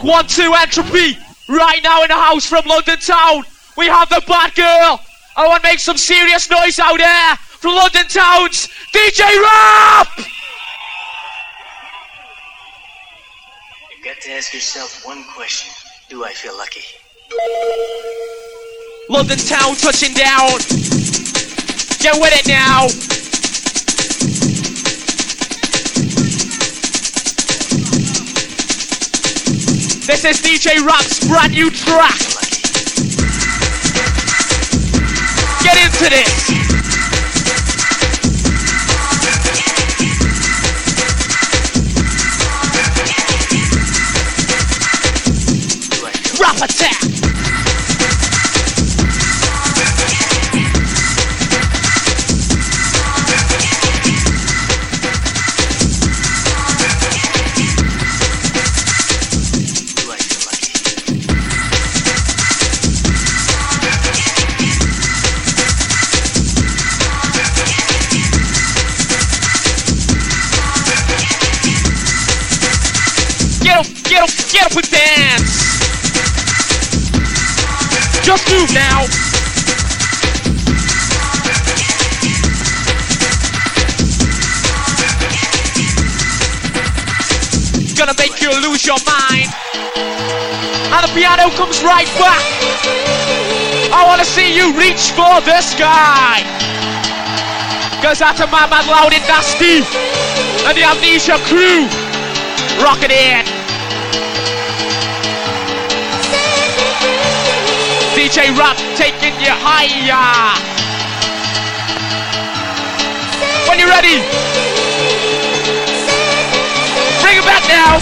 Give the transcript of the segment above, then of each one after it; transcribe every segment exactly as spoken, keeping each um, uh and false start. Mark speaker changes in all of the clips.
Speaker 1: One, two, Entropy. Right now in the house from London Town, we have the bad girl. I want to make some serious noise out there from London Town's D J Rap.
Speaker 2: You've got to ask yourself one question. Do I feel lucky?
Speaker 1: London Town touching down. Get with it now. This is D J Rap's brand new track. Get into this. Rap attack. Get up, get up and dance. Just move now. Gonna make you lose your mind. And the piano comes right back. I wanna see you reach for the sky. Goes out to my man Loud and Nasty and the Amnesia crew. Rock it in. D J Rap taking you higher. When you're ready, bring it back now.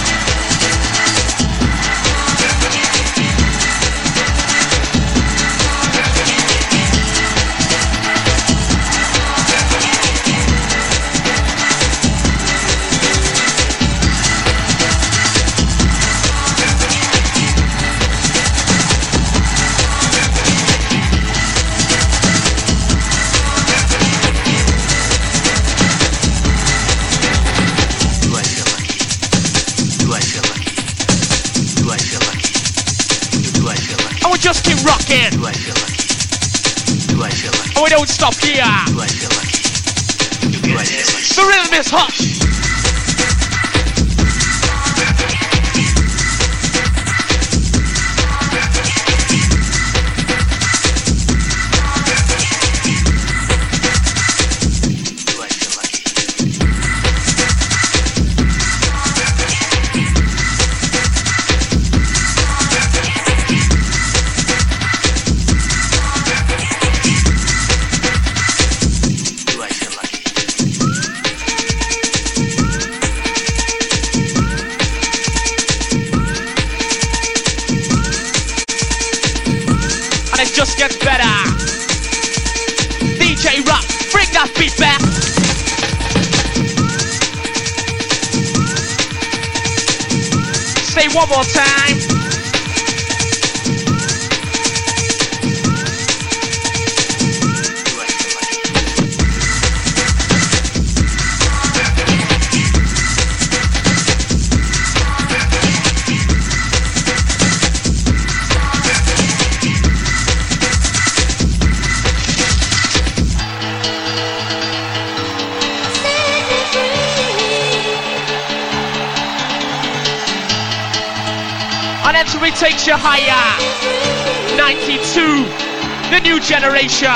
Speaker 1: Just keep rocking.
Speaker 2: Do I feel lucky? Do I feel lucky?
Speaker 1: And we don't stop here.
Speaker 2: Do I feel lucky? Do I feel lucky?
Speaker 1: The rhythm is hot. Just gets better. D J Rap, bring that beat back. Say one more time. And Entropy takes you higher. ninety-two, the new generation.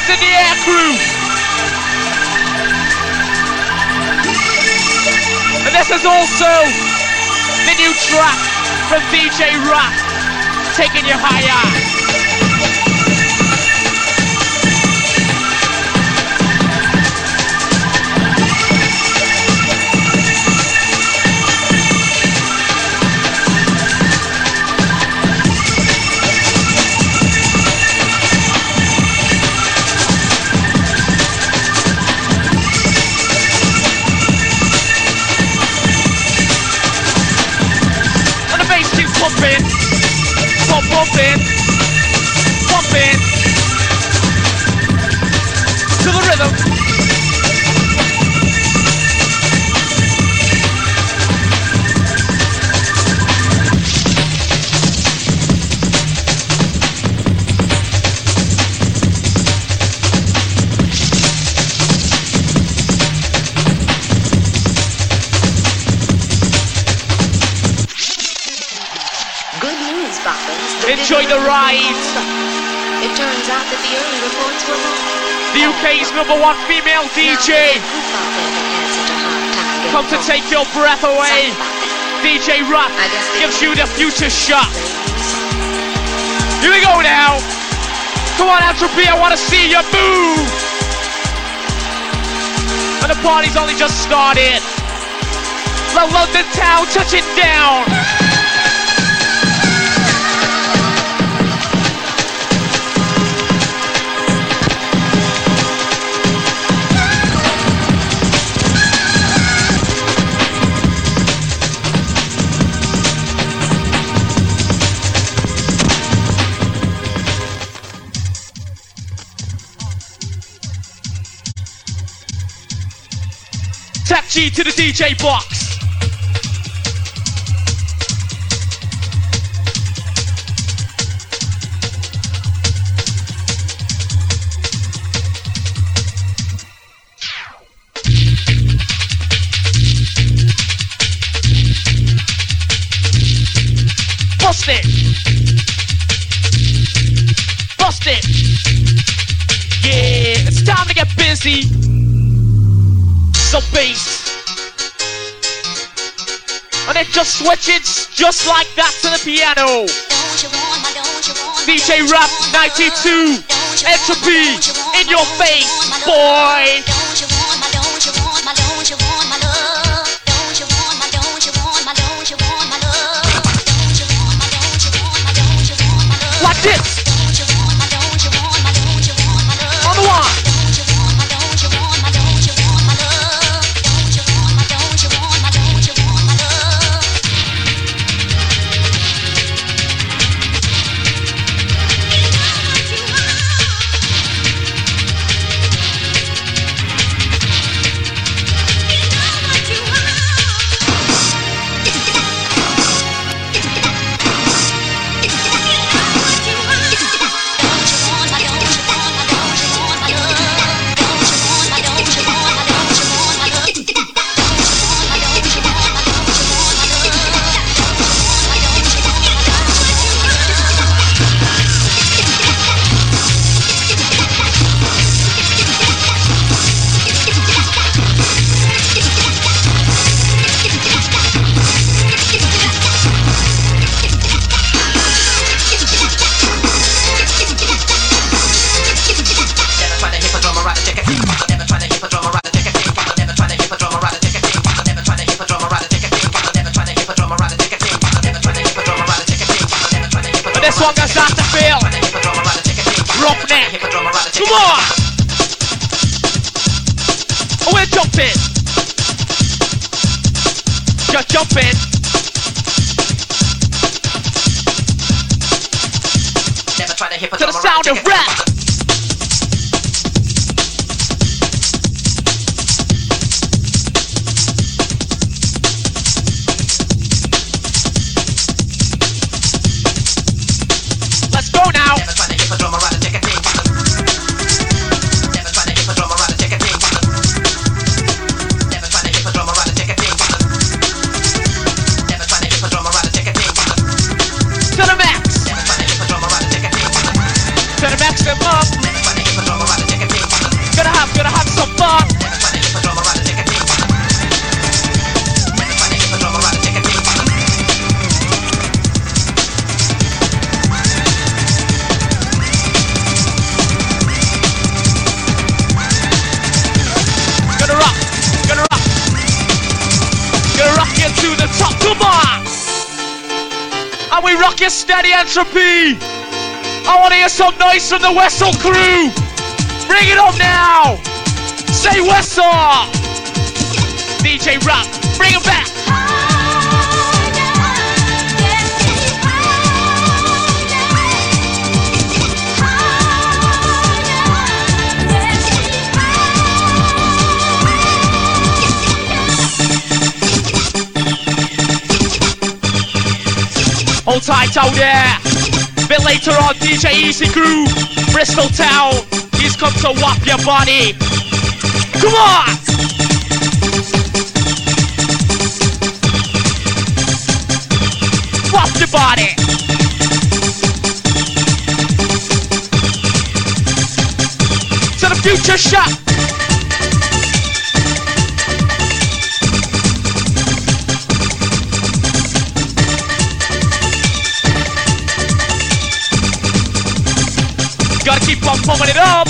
Speaker 1: Hands in the air, crew. And this is also the new track from D J Rap, taking you higher. Pumping, pump, pumping, pumping to the rhythm. Enjoy the ride.
Speaker 3: It turns out that the early reports were wrong.
Speaker 1: The U K's number one female D J. Come to take your breath away. D J Rap gives you the future shot. Here we go now. Come on, Entropy, I want to see you move. And the party's only just started. The London town touching down. Tap G to the D J box. Bust it. Bust it. Yeah, it's time to get busy. So bass, and it just switches just like that to the piano. D J Rap ninety-two, Entropy in your face, boy. Like this. On the one. This one goes out to Phil. Roughneck. Come on. Oh, we're jumping. You're jumping. To the sound of rap. To the max and rock your steady entropy. I want to hear some noise from the Wessel crew. Bring it up now. Say Wessel. D J Rap, bring it back. Hold tight out there. Bit later on, D J Easy Groove, Bristol Town. He's come to whop your body. Come on! Whop your body. To the future shot. Gotta keep on pumping it up.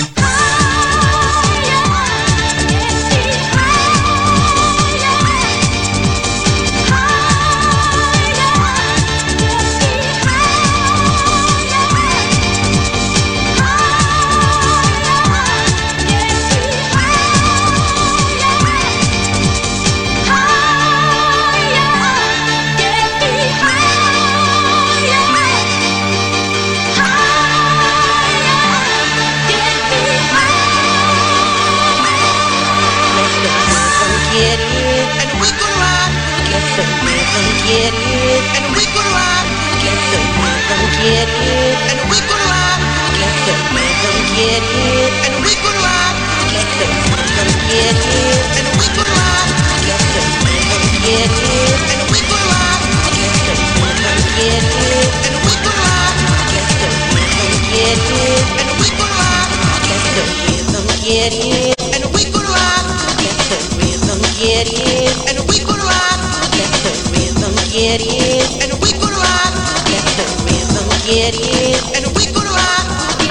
Speaker 4: Get it, and we can rock. Get the rhythm, get it, and we can rock. Get the rhythm, get it, and we can rock. Get the rhythm, get it, and we can rock. Get the rhythm, get it, and we can rock. Get the rhythm, get it, and we can rock. Get the rhythm, get it, and we can rock. Get the rhythm, get it, and we can rock. Get the rhythm, get it, and we can rock. Get the rhythm, get it, and we can rock. Get the rhythm, get it, and we can rock.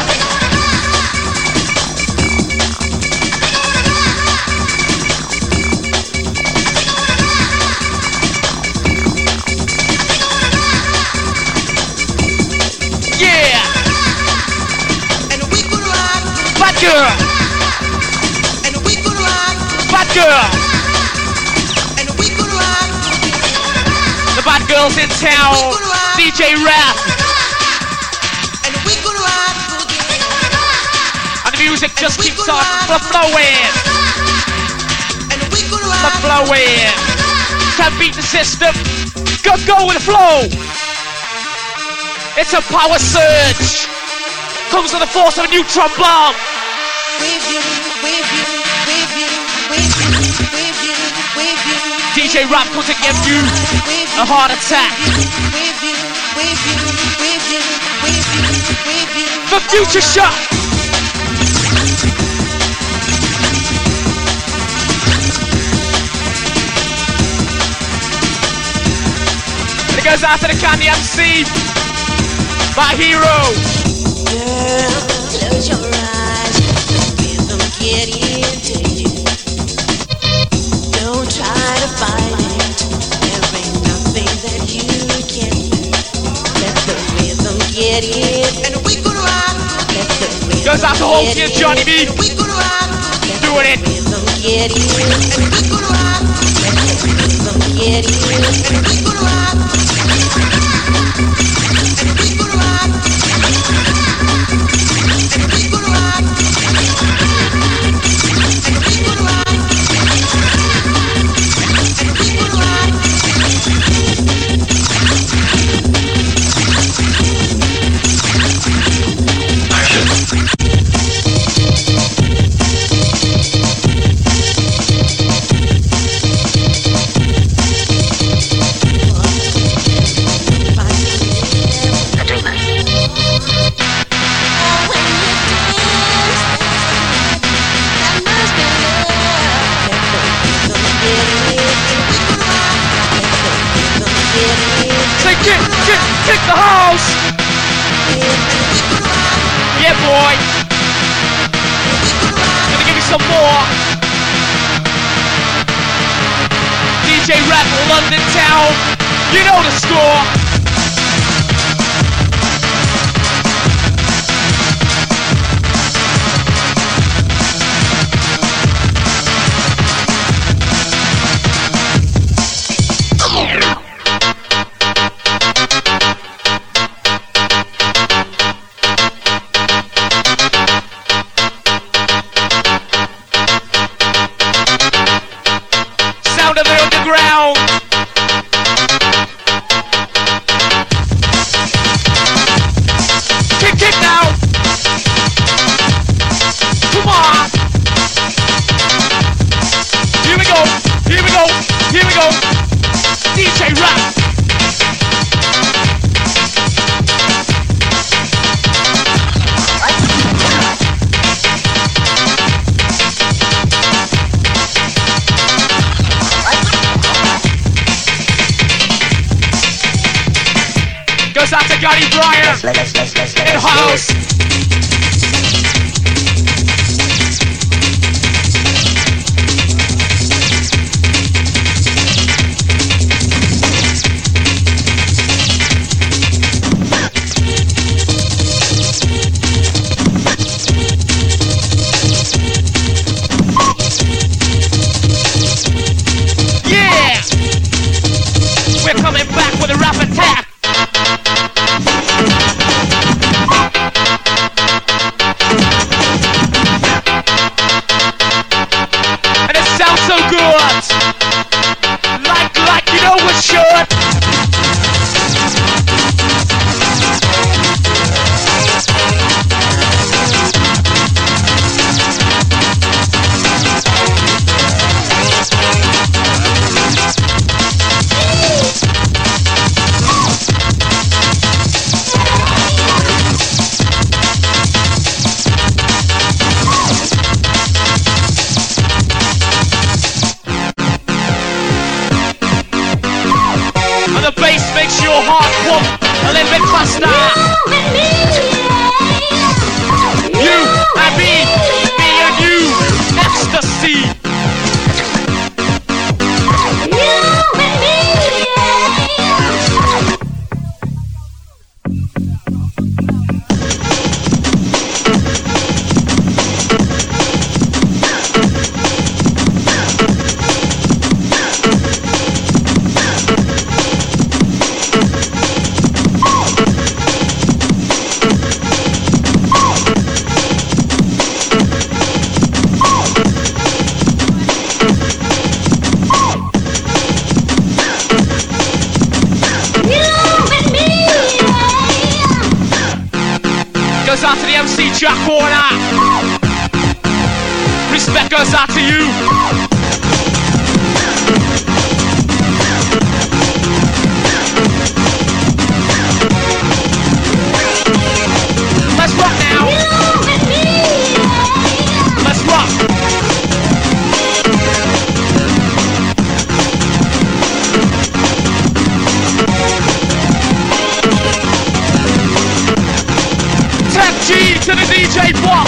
Speaker 1: Yeah!
Speaker 4: And we can rock.
Speaker 1: Bad girl!
Speaker 4: And we can rock.
Speaker 1: Bad girl!
Speaker 4: And we can rock.
Speaker 1: The bad girls in town. D J Rap.
Speaker 4: And we can rock.
Speaker 1: And the music just keeps on flowing.
Speaker 4: And we can
Speaker 1: The
Speaker 4: rock.
Speaker 1: flowing. Can't beat the system. Go, go with the flow. It's a power surge. Comes with the force of a neutron bomb.
Speaker 4: Wave you, wave you, wave you, wave you, wave you, wave you.
Speaker 1: D J Rap comes to give you a heart attack.
Speaker 4: Wave you, wave you, wave you, wave you, wave you.
Speaker 1: The future shot. And it goes out to the Candy M C. My hero.
Speaker 4: Girl, close your eyes. Let the rhythm get into you. Don't try to fight it. There ain't nothing that you can do. Let the rhythm get in, and we can rock. Let the rhythm
Speaker 1: Goes out to Holsey and Johnny B.
Speaker 4: and we can rock. Let
Speaker 1: Doing it.
Speaker 4: the rhythm get in, and we can rock. Let the rhythm get in, and we can rock. And we can rock. And we can rock. And we can rock. And we can rock.
Speaker 1: Say kick, kick, kick the house. Yeah, boy. Gonna give you some more. D J Rap, London Town. You know the score. go, here we go. D J Rap. Goes out to Gary Bryan in house. Yeah, we're coming back with a rap attack. So good, like, like you know it should. The bass makes your heart pump a little bit faster. You and me, me and you, ecstasy. Goes out to the M C Jack Warner. Respect goes out to you. Let's rock now. Let's rock. G to the D J box.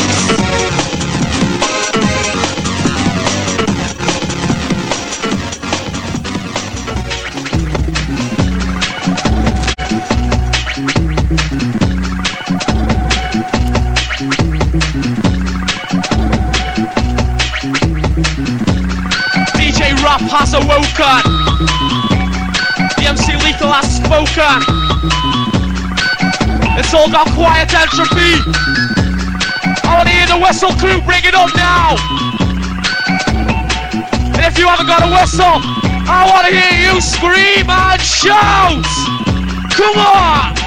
Speaker 1: D J Rap has awoken. The M C Lethal has spoken. It's all got quiet entropy. I want to hear the whistle crew, bring it up now. And if you haven't got a whistle, I want to hear you scream and shout. Come on.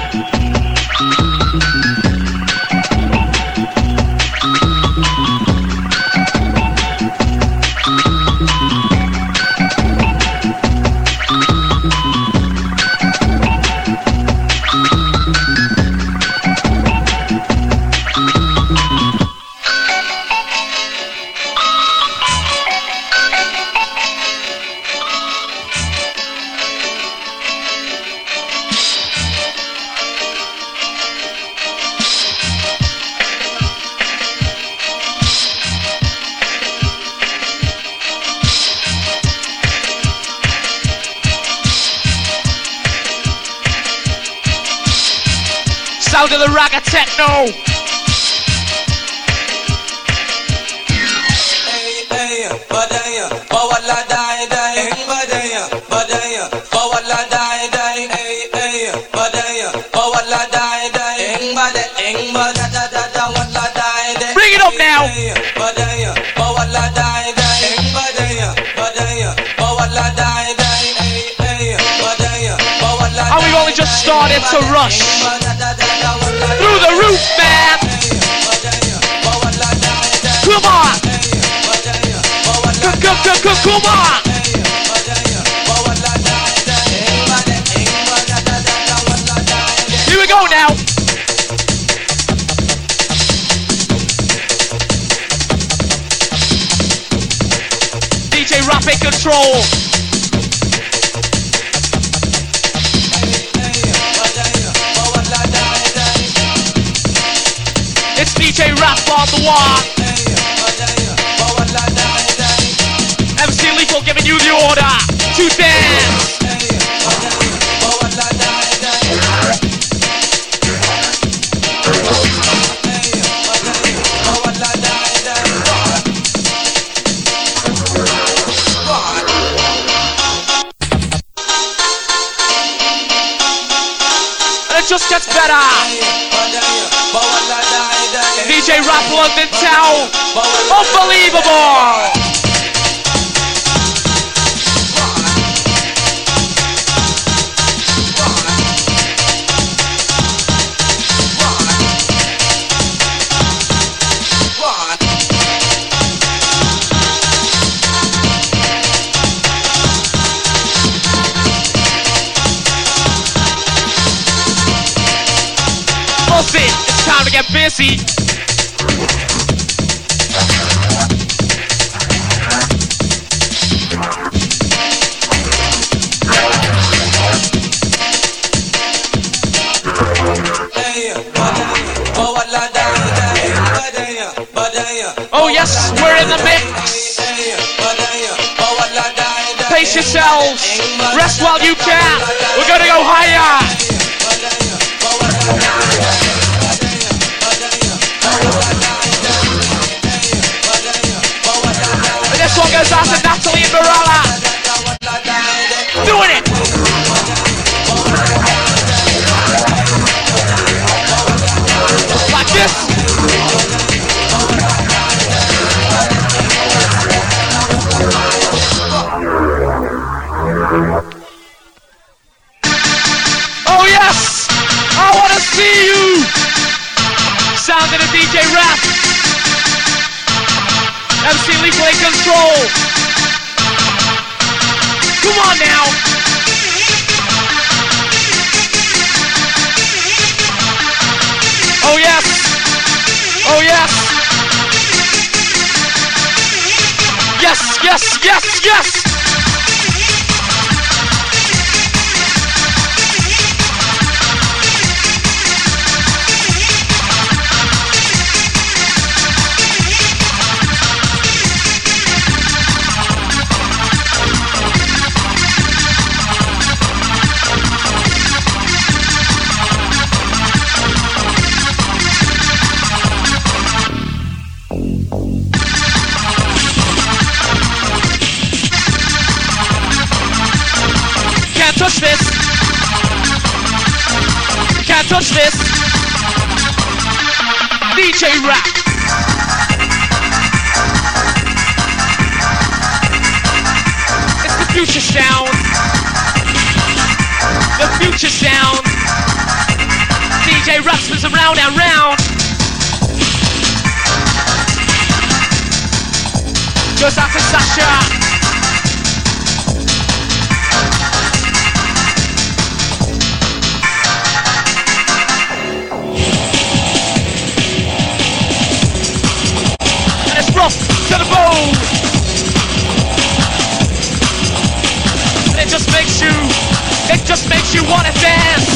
Speaker 1: Sound of the ragga techno.
Speaker 5: Hey, hey, badaya, bawala dai dai, badaya, badaya, bawala dai dai, hey, hey, badaya, bawala dai dai, bada, eng bada da da da, wala dai dai.
Speaker 1: Bring it up now.
Speaker 5: Badaya, bawala dai dai, badaya, badaya, bawala dai dai, hey, hey, badaya, bawala.
Speaker 1: And we've only just started to rush. Through the roof, man! Come on! Come, come, come, come, come on! D J Rap in control. It's D J Rap on the one. M C Lethal giving you the order to dance. And it just gets better. D J Rap London Town. Unbelievable. It's time to get busy. Oh yes, we're in the mix. Pace yourselves. Rest while you can. We're gonna go higher. This one goes out to Natalie and Barala. Doing it. Like this. Oh yes. I want to see you. Sound of the D J Rap. M C Lethal in control. Come on now. Oh yes. Oh yes. Yes, yes, yes, yes. Can't touch this. Can't touch this. D J Rap. It's the future sound. The future sound. D J Rap spins around and round. Goes out to Sasha. Rough to the bone. And it just makes you, it just makes you wanna dance.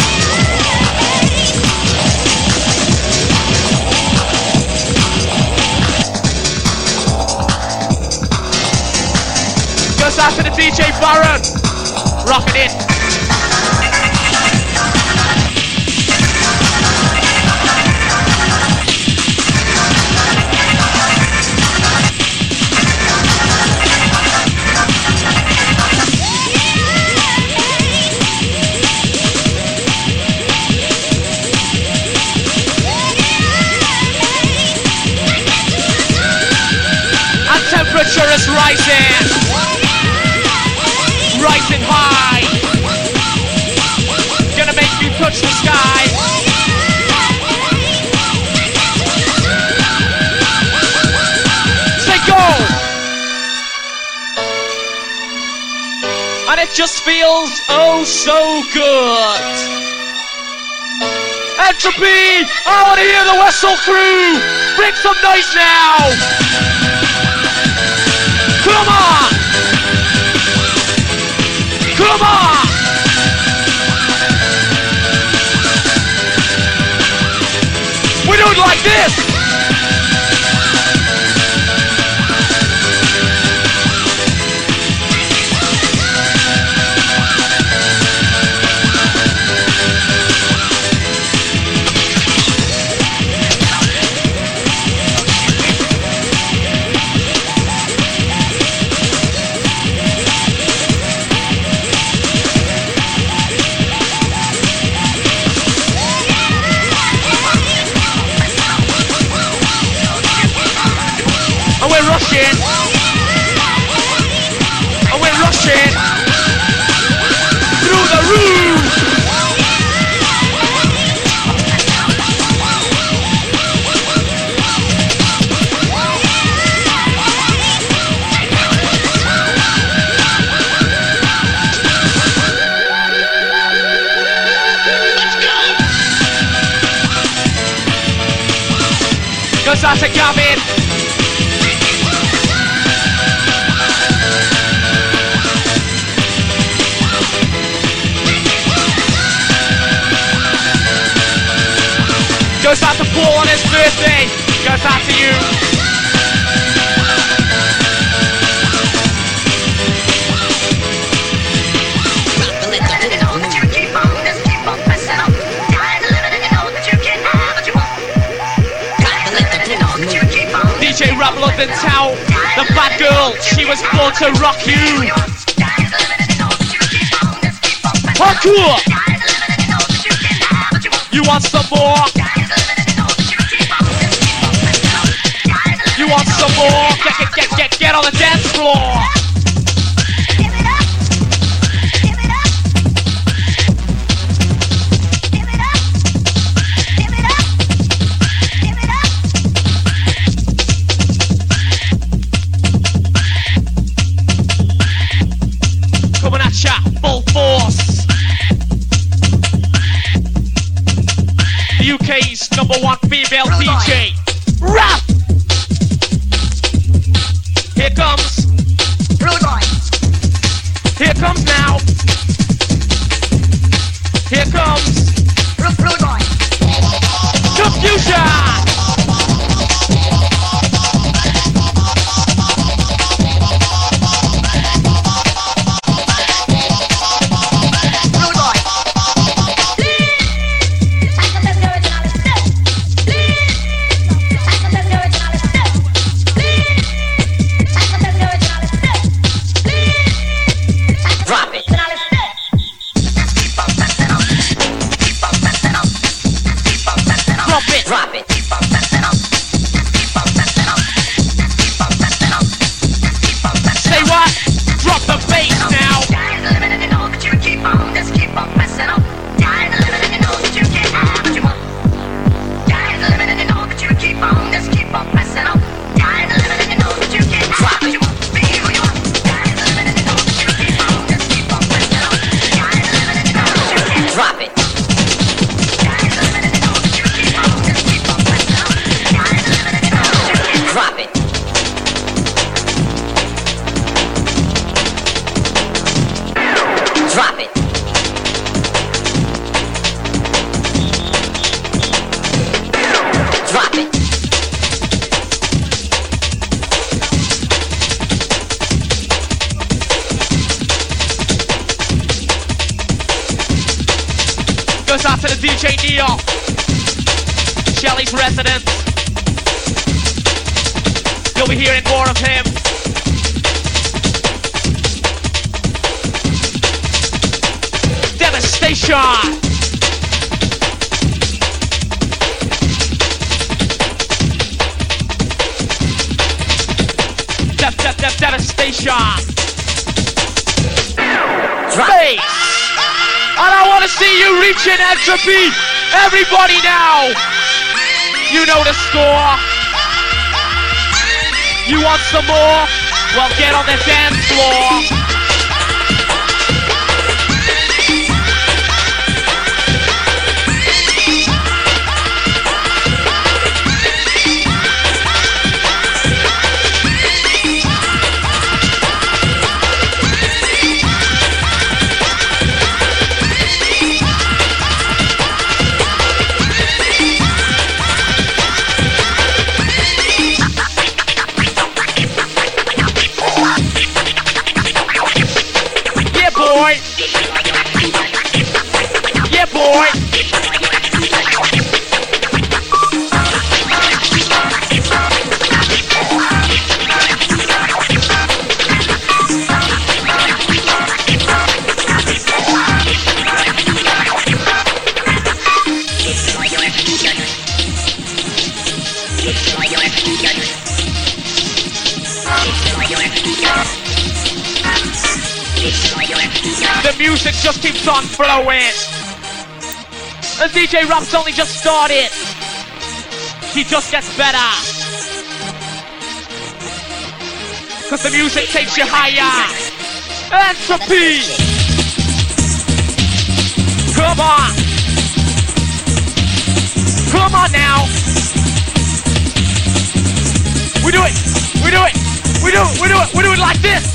Speaker 1: Goes out to the D J Baron. Rocking it. Temperature is rising, rising high. Gonna make you touch the sky. Say go! And it just feels oh so good. Entropy! I wanna hear the whistle crew! Bring some noise now! Come on! Goes out to Gavin. Goes out to Paul on his birthday. Goes out to you. D J Rap London Town, the bad girl, she was born to rock you. Parkour! You want some more? You want some more? Get, get, get, get, get on the dance floor! Coming at ya, full force. The U K's number one female D J. Rap! Here comes. Rude boy. Here comes now. Here comes. Rude, rude boy. Confusion! Drop it. Say what? Drop the bass now. Drop it. Drop it. Drop it. Drop it. Goes out to the D J Neo, Shelly's resident. You'll be hearing more of him. Devastation! Dev, dev, dev, devastation! Bass! And I want to see you reaching entropy! Everybody now! You know the score! You want some more? Well, get on the dance floor. music just keeps on flowing. And D J Rap's only just started. He just gets better. Cause the music takes you higher. Entropy. Come on. Come on now. We do it. We do it. We do it. We do it. We do it like this.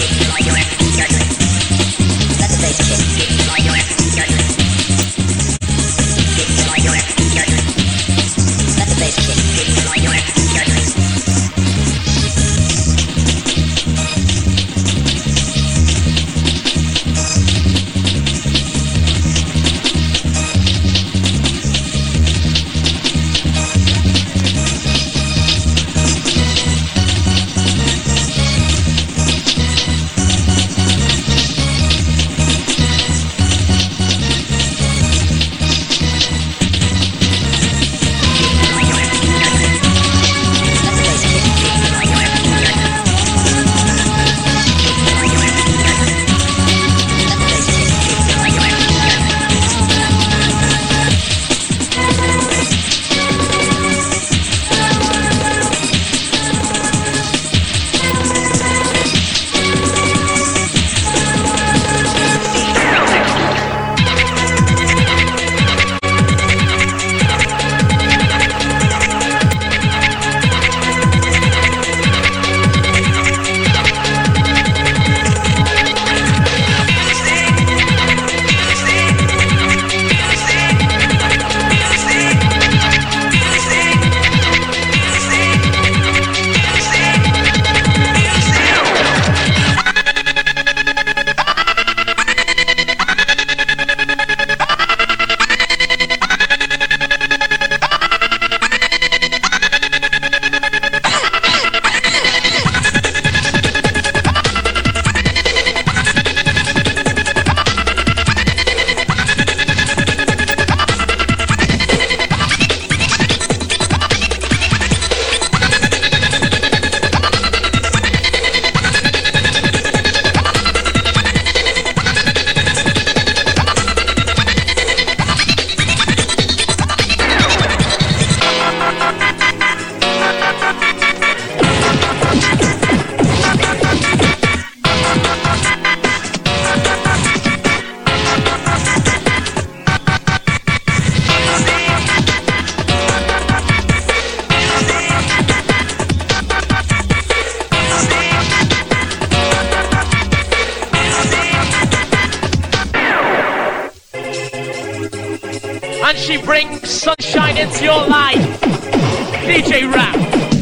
Speaker 1: And she brings sunshine into your life. D J Rap.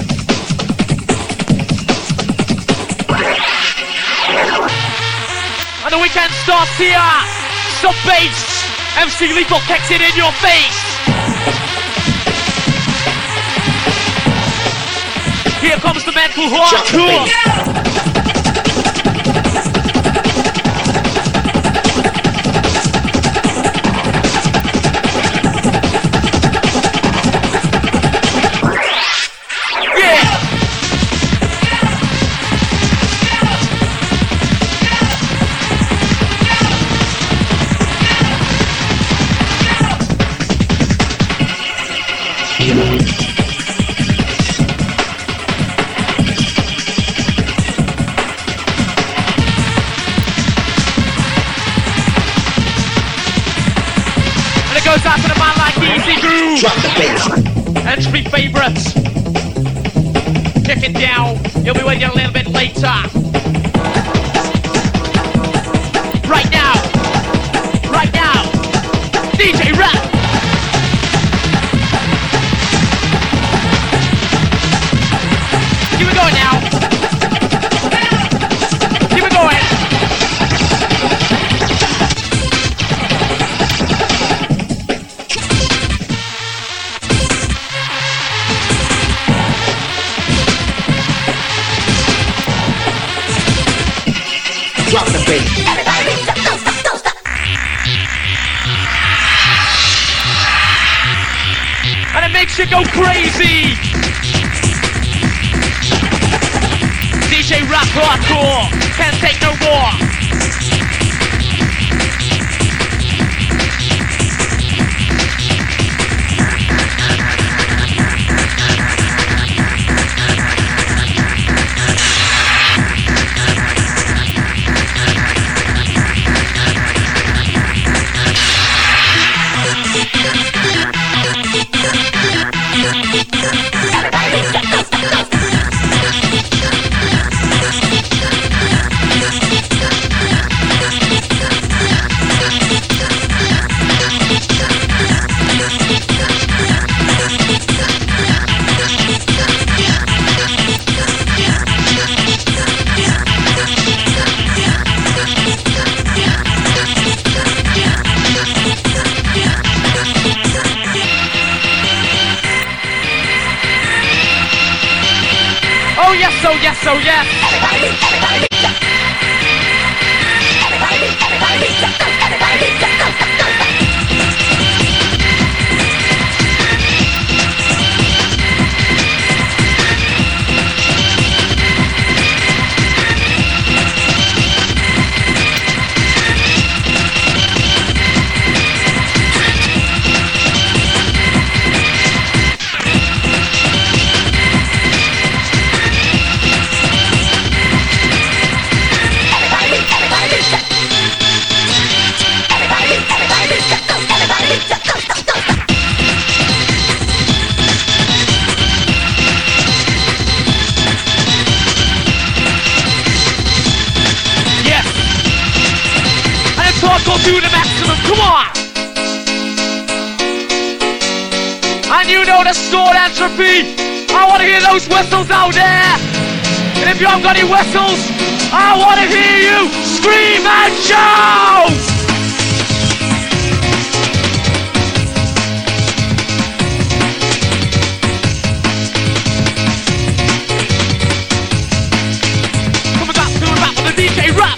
Speaker 1: And the weekend starts here. Sub bass. M C Lethal kicks it in your face. Here comes the mental hardcore. Goes out to the man like Easy Groove. Drop the bass. Entry favorites. Kick it down. You'll be with you a little bit later. Right now. Right now. D J Rap. Keep it going now. Keep it going.
Speaker 6: Drop the bass.
Speaker 1: And it makes you go crazy. D J Rap Hardcore can't take no more. So yeah. Go to the maximum, come on! And you know the stored entropy. I want to hear those whistles out there. And if you haven't got any whistles, I want to hear you scream and shout! Coming back to the rap with the D J rap.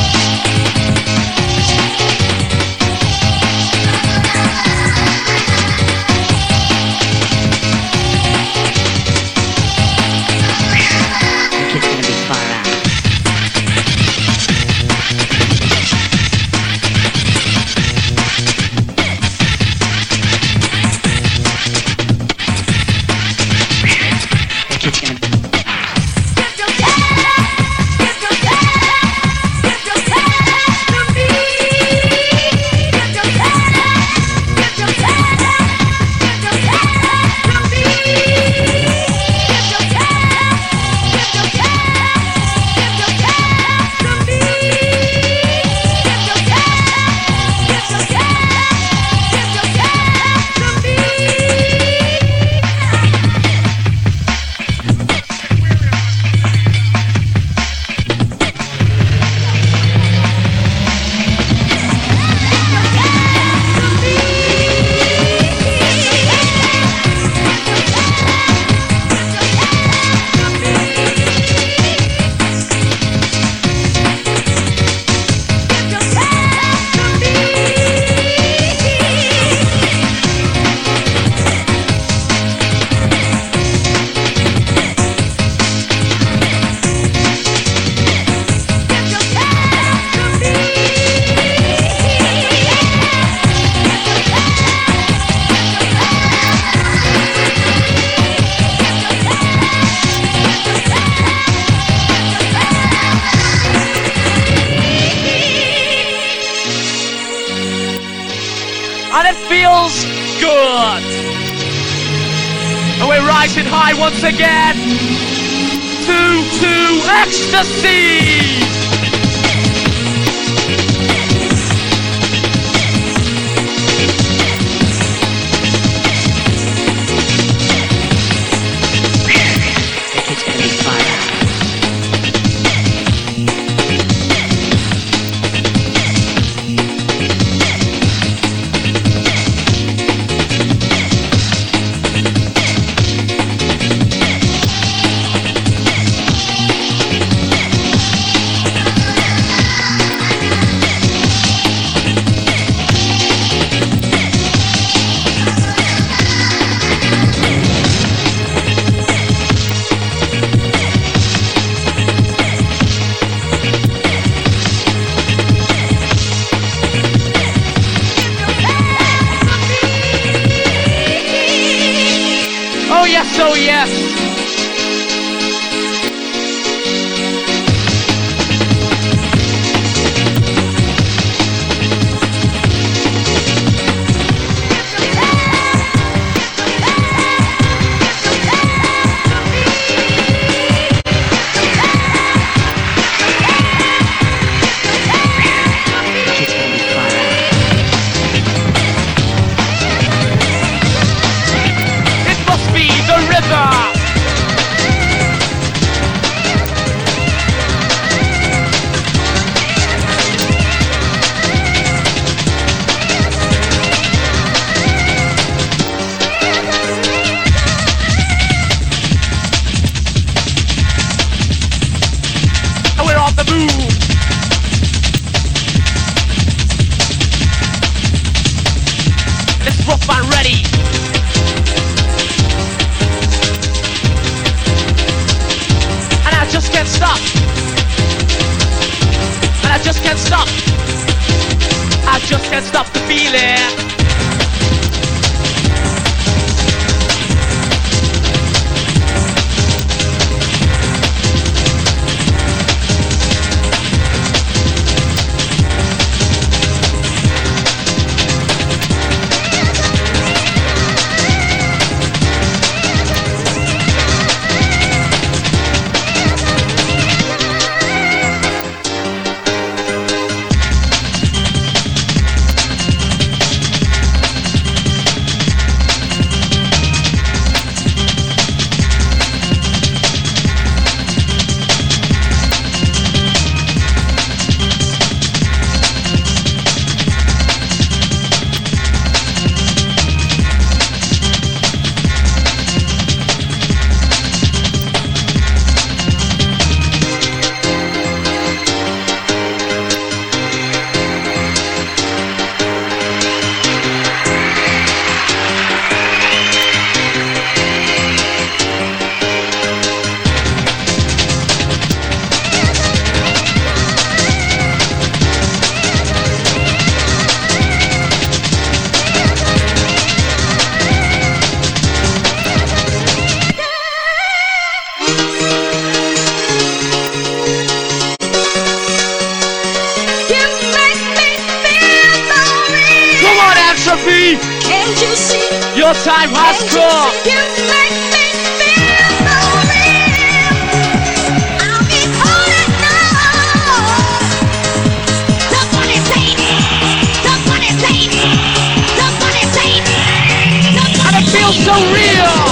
Speaker 1: Rising high once again to to ecstasy. can't stop. I just can't stop the feeling.
Speaker 4: Can't you see?
Speaker 1: Your time has come.
Speaker 4: You make me feel so real. I'll be holding on. Look what it's saying. Look what it's saying. Look what it's saying.
Speaker 1: And it feels so real.